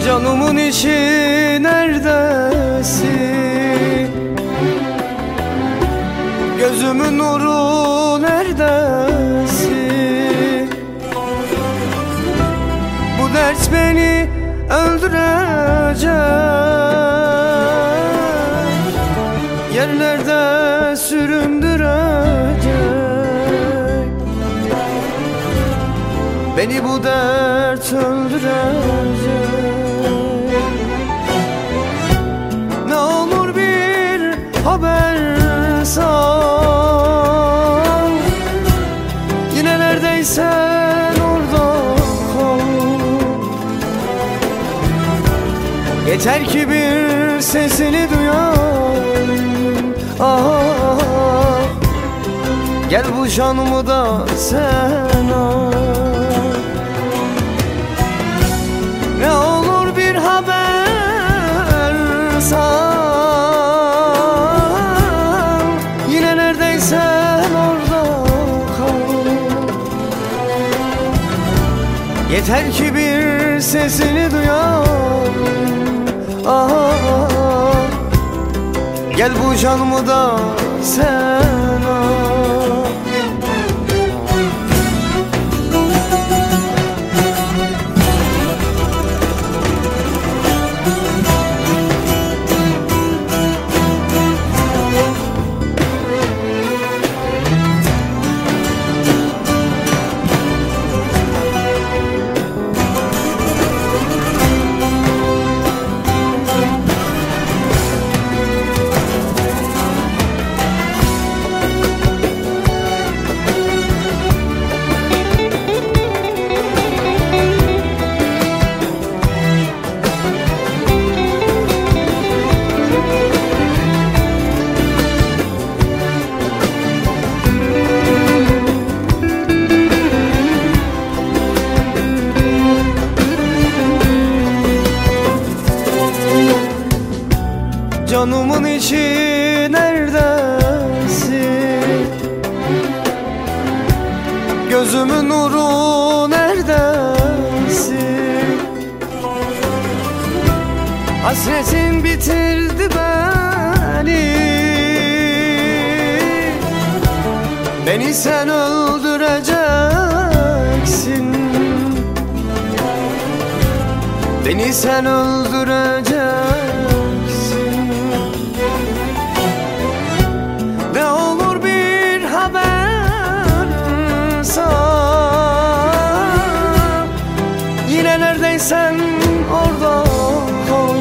Canımın içi neredesin? Gözümün nuru neredesin? Bu dert beni öldürecek, yerlerde süründürecek. Beni bu dert öldürecek. Ne olur bir haber sal, yine neredeysen orada kal. Yeter ki bir sesini duyayım. Ah, gel bu canımı da sen al. Ne olur bir haber sal, yine neredeysen orada kal. Yeter ki bir sesini duyayım. Ah, gel bu canımı da sen al. Canımın içi neredesin? Gözümün nuru neredesin? Hasretin bitirdi beni, beni sen öldüreceksin. Beni sen öldüreceksin. Ne olur bir haber sal, yine neredeysen orada kal.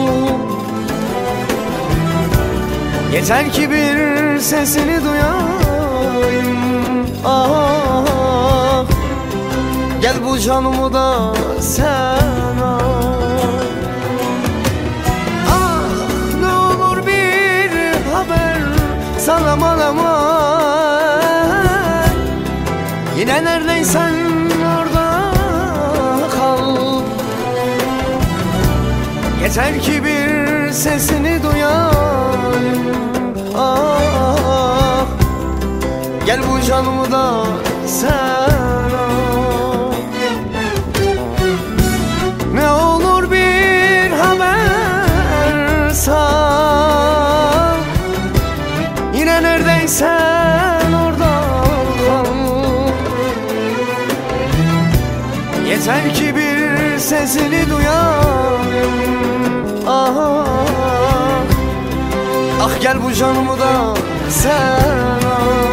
Yeter ki bir sesini duyayım. Ah, gel bu canımı da sen al. Salam alaman, yine neredeysen orada kal. Yeter ki bir sesini duyayım. Ah, gel bu canımı da sen al. Ne olur bir haber sal, yine neredeysen orada kal. Yeter ki bir sesini duyayım. Ah, ah, gel bu canımı da sen al.